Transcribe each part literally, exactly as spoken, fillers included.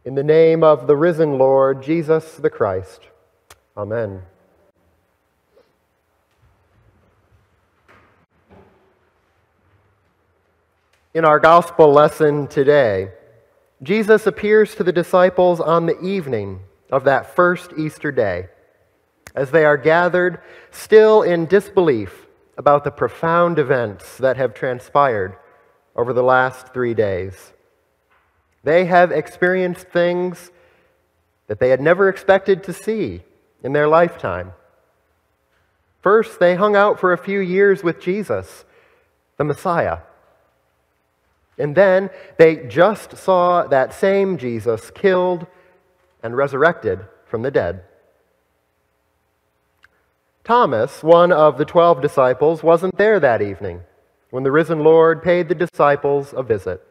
In the name of the risen Lord, Jesus the Christ. Amen. In our gospel lesson today, Jesus appears to the disciples on the evening of that first Easter day, as they are gathered still in disbelief about the profound events that have transpired over the last three days. They have experienced things that they had never expected to see in their lifetime. First, they hung out for a few years with Jesus, the Messiah. And then they just saw that same Jesus killed and resurrected from the dead. Thomas, one of the twelve disciples, wasn't there that evening when the risen Lord paid the disciples a visit.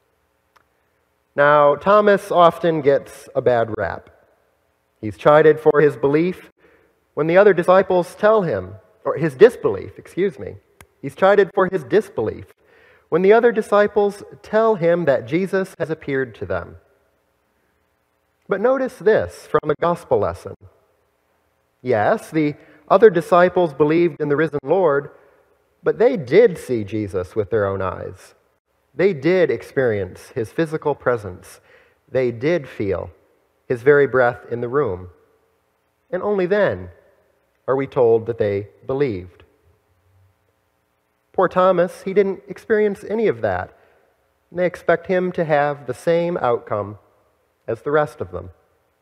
Now, Thomas often gets a bad rap. He's chided for his belief when the other disciples tell him, or his disbelief, excuse me. He's chided for his disbelief when the other disciples tell him that Jesus has appeared to them. But notice this from the gospel lesson. Yes, the other disciples believed in the risen Lord, but they did see Jesus with their own eyes. They did experience his physical presence. They did feel his very breath in the room. And only then are we told that they believed. Poor Thomas, he didn't experience any of that. And they expect him to have the same outcome as the rest of them.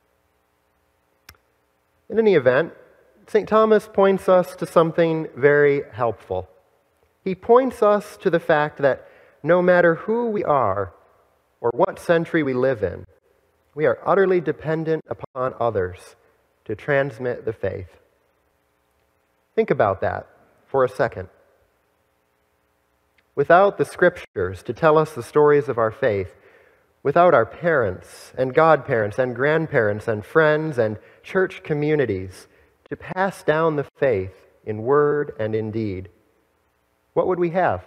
In any event, Saint Thomas points us to something very helpful. He points us to the fact that no matter who we are or what century we live in, we are utterly dependent upon others to transmit the faith. Think about that for a second. Without the scriptures to tell us the stories of our faith, without our parents and godparents and grandparents and friends and church communities to pass down the faith in word and in deed, what would we have?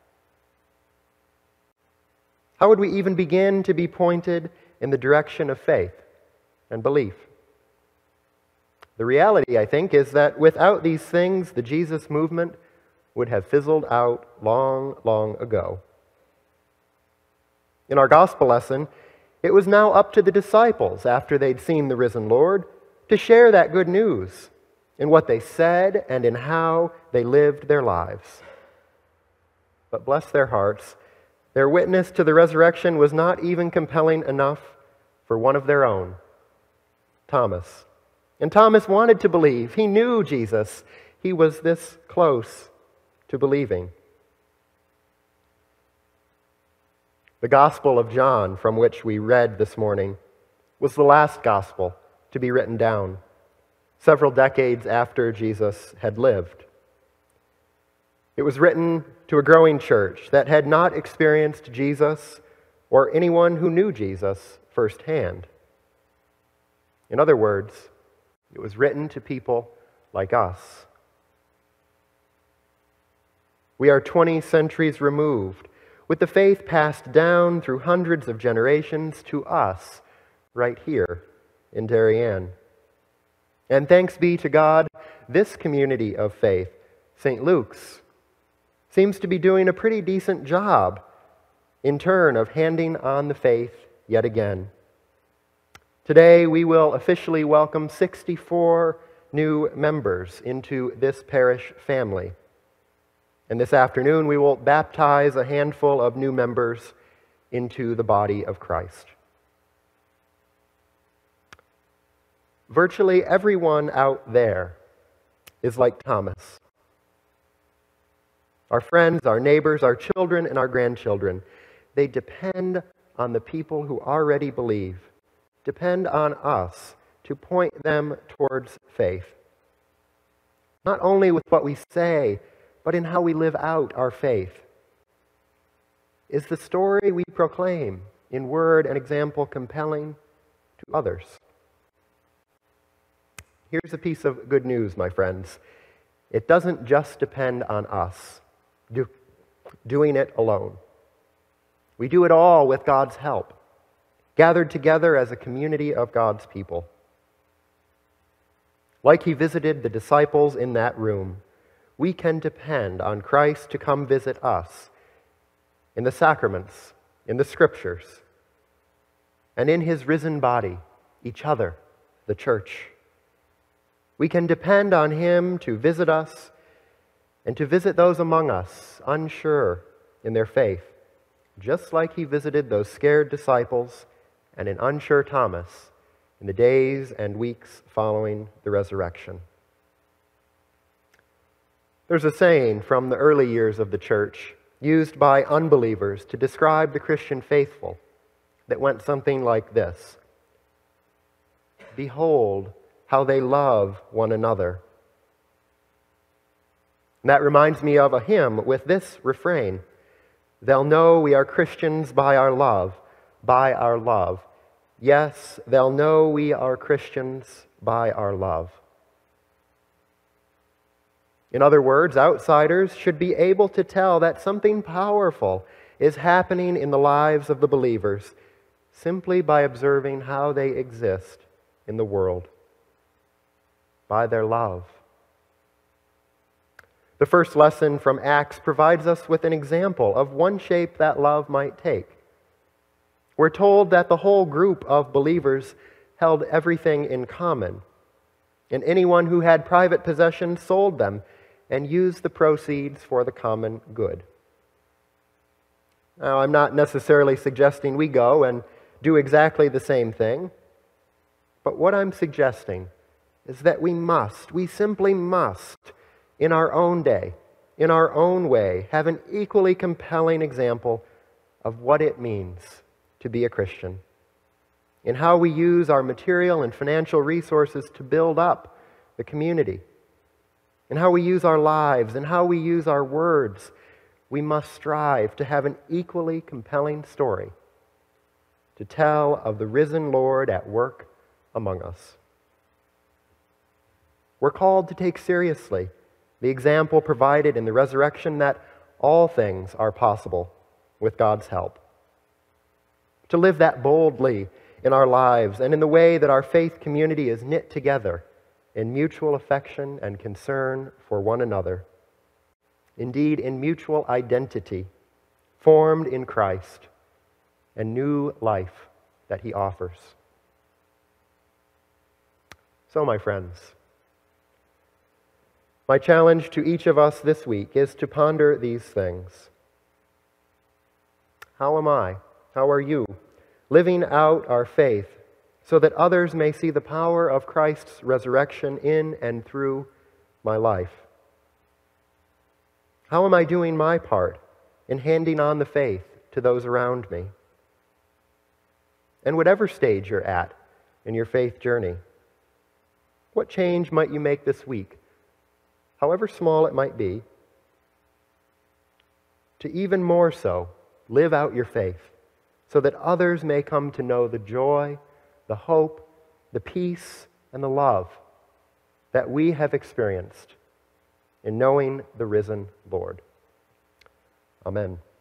How would we even begin to be pointed in the direction of faith and belief? The reality, I think, is that without these things, the Jesus movement would have fizzled out long, long ago. In our gospel lesson, it was now up to the disciples, after they'd seen the risen Lord, to share that good news in what they said and in how they lived their lives. But bless their hearts, their witness to the resurrection was not even compelling enough for one of their own, Thomas. And Thomas wanted to believe. He knew Jesus. He was this close to believing. The Gospel of John, from which we read this morning, was the last gospel to be written down, several decades after Jesus had lived. It was written to a growing church that had not experienced Jesus or anyone who knew Jesus firsthand. In other words, it was written to people like us. We are twenty centuries removed, with the faith passed down through hundreds of generations to us right here in Darien. And thanks be to God, this community of faith, Saint Luke's, seems to be doing a pretty decent job in turn of handing on the faith yet again. Today we will officially welcome sixty-four new members into this parish family. And this afternoon we will baptize a handful of new members into the body of Christ. Virtually everyone out there is like Thomas. Our friends, our neighbors, our children, and our grandchildren, they depend on the people who already believe, depend on us to point them towards faith. Not only with what we say, but in how we live out our faith. Is the story we proclaim in word and example compelling to others? Here's a piece of good news, my friends. It doesn't just depend on us do, doing it alone. We do it all with God's help. gathered together as a community of God's people. Like he visited the disciples in that room, we can depend on Christ to come visit us in the sacraments, in the scriptures, and in his risen body, each other, the church. We can depend on him to visit us and to visit those among us unsure in their faith, just like he visited those scared disciples and an unsure Thomas in the days and weeks following the resurrection. There's a saying from the early years of the church used by unbelievers to describe the Christian faithful that went something like this: "Behold how they love one another." And that reminds me of a hymn with this refrain: "They'll know we are Christians by our love, by our love. Yes, they'll know we are Christians by our love." In other words, outsiders should be able to tell that something powerful is happening in the lives of the believers simply by observing how they exist in the world, by their love. The first lesson from Acts provides us with an example of one shape that love might take. We're told that the whole group of believers held everything in common, and anyone who had private possessions sold them and used the proceeds for the common good. Now, I'm not necessarily suggesting we go and do exactly the same thing, but what I'm suggesting is that we must, we simply must, in our own day, in our own way, have an equally compelling example of what it means to be a Christian, in how we use our material and financial resources to build up the community, in how we use our lives, and how we use our words. We must strive to have an equally compelling story to tell of the risen Lord at work among us. We're called to take seriously the example provided in the resurrection that all things are possible with God's help. To live that boldly in our lives and in the way that our faith community is knit together in mutual affection and concern for one another. Indeed, in mutual identity, formed in Christ, and new life that he offers. So, my friends, my challenge to each of us this week is to ponder these things. How am I, how are you, living out our faith so that others may see the power of Christ's resurrection in and through my life? How am I doing my part in handing on the faith to those around me? And whatever stage you're at in your faith journey, what change might you make this week, however small it might be, to even more so live out your faith so that others may come to know the joy, the hope, the peace, and the love that we have experienced in knowing the risen Lord. Amen.